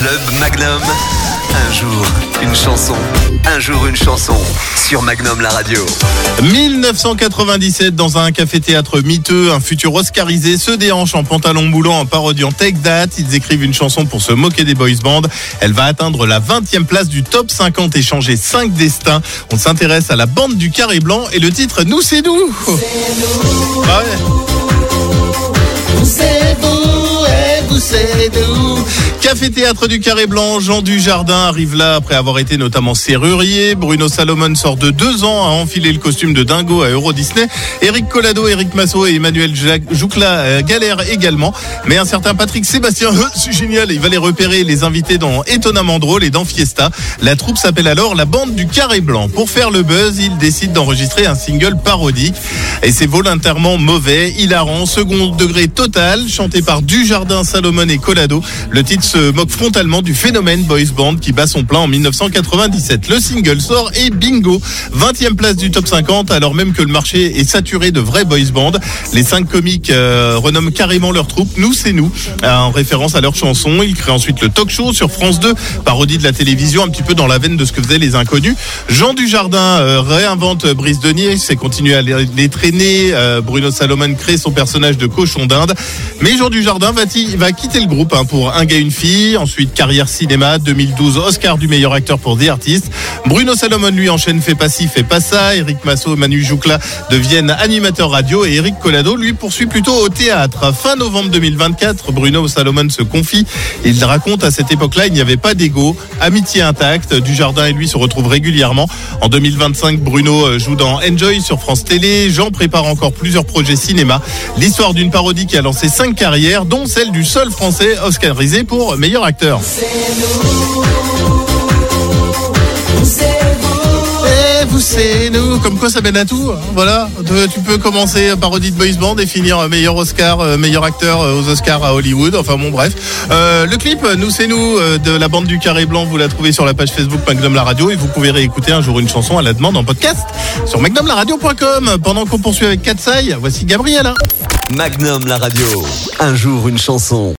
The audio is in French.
Club Magnum. Un jour, une chanson. Un jour, une chanson. Sur Magnum, la radio. 1997, dans un café-théâtre miteux, un futur oscarisé se déhanche en pantalon moulant en parodiant Take That. Ils écrivent une chanson pour se moquer des boys bands. Elle va atteindre la 20e place du top 50 et changer 5 destins. On s'intéresse à la bande du Carré Blanc et le titre Nous c'est nous. Ah ouais. C'est vous et vous c'est nous. Café-théâtre du Carré Blanc, Jean Dujardin arrive là après avoir été notamment serrurier. Bruno Salomon sort de 2 ans à enfiler le costume de Dingo à Euro Disney. Éric Collado, Éric Massot et Emmanuel Joucla galèrent également. Mais un certain Patrick Sébastien, c'est génial, il va les repérer, les inviter dans Étonnamment Drôle et dans Fiesta. La troupe s'appelle alors la bande du Carré Blanc. Pour faire le buzz, il décide d'enregistrer un single parodique. Et c'est volontairement mauvais, hilarant, second degré total, chanté par Dujardin, Salomon et Collado. Le titre se moque frontalement du phénomène boys band qui bat son plein en 1997. Le single sort et bingo, 20e place du top 50 alors même que le marché est saturé de vrais boys band. Les 5 comiques renomment carrément leur troupe Nous c'est nous, en référence à leur chanson. Ils créent ensuite le talk show sur France 2, parodie de la télévision, un petit peu dans la veine de ce que faisaient les Inconnus. Jean Dujardin réinvente Brice Denier, c'est continuer à les traîner. Bruno Salomon crée son personnage de cochon d'Inde. Mais Jean Dujardin va quitter le groupe pour Un gars, une fille. Ensuite, carrière cinéma, 2012, Oscar du meilleur acteur pour The Artist. Bruno Salomon, lui, enchaîne Fais pas ci, fais pas ça. Éric Massot, Manu Joucla deviennent animateurs radio et Éric Collado, lui, poursuit plutôt au théâtre. Fin novembre 2024, Bruno Salomon se confie. Il raconte à cette époque-là, il n'y avait pas d'ego, amitié intacte. Dujardin et lui se retrouvent régulièrement. En 2025, Bruno joue dans Enjoy sur France Télé. Jean prépare encore plusieurs projets cinéma. L'histoire d'une parodie qui a lancé 5 carrières, dont celle du seul français oscarisé pour meilleur acteur. C'est nous, comme quoi ça mène à tout. Voilà, tu peux commencer parodie de boys band et finir meilleur Oscar, meilleur acteur aux Oscars à Hollywood. Enfin bon, bref. Le clip Nous c'est nous de la bande du Carré Blanc, vous la trouvez sur la page Facebook Magnum la radio et vous pouvez réécouter Un jour une chanson à la demande en podcast sur magnumlaradio.com. Pendant qu'on poursuit avec Katsai, voici Gabriella. Magnum la radio. Un jour une chanson.